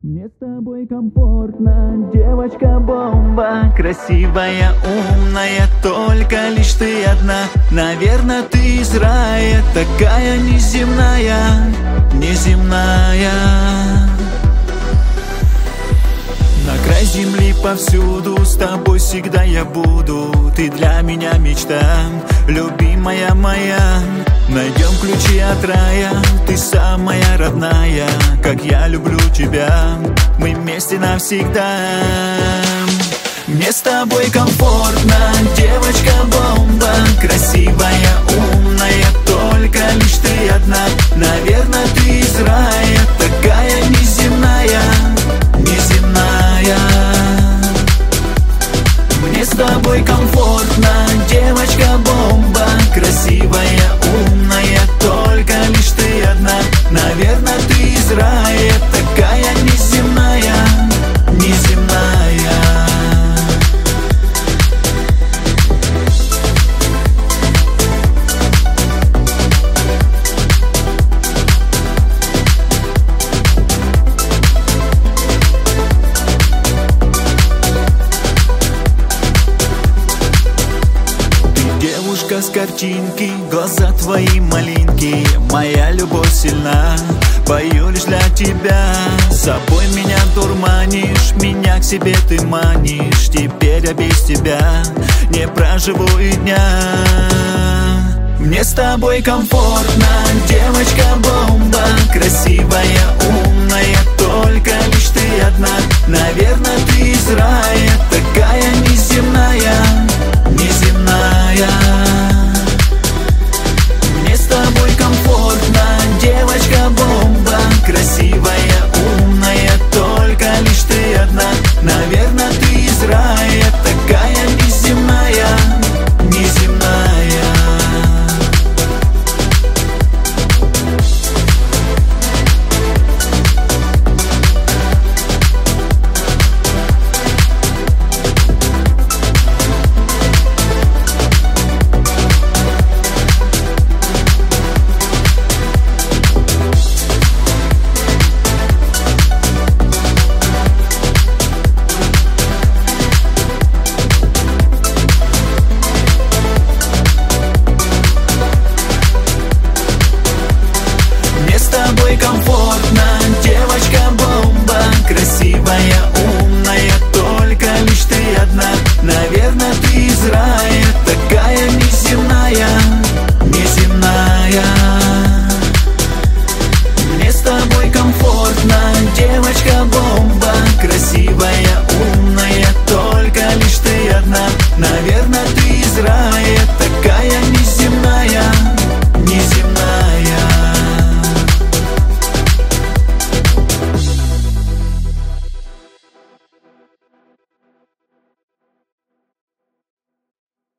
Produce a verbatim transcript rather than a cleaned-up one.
Мне с тобой комфортно, девочка-бомба. Красивая, умная, только лишь ты одна. Наверное, ты из рая, такая неземная, неземная. На край земли повсюду, с тобой всегда я буду. Ты для меня мечта, любимая моя. Найдем ключи от рая, ты самая родная. Как я люблю тебя, мы вместе навсегда. Мне с тобой комфортно, девочка-бомба. Красивая, умная, только лишь ты одна. Наверное, ты из рая, такая неземная, неземная. Мне с тобой комфортно, девочка-бомба. Красивая, умная, только лишь ты одна. Наверное, ты из рая, такая неземная, неземная. Девушка с картинки, глаза твои малинки. Моя любовь сильна, пою лишь для тебя. С собой меня дурманишь, меня к себе ты манишь. Теперь я без тебя не проживу и дня. Мне с тобой комфортно, девочка-бомба. Красивая, умная, то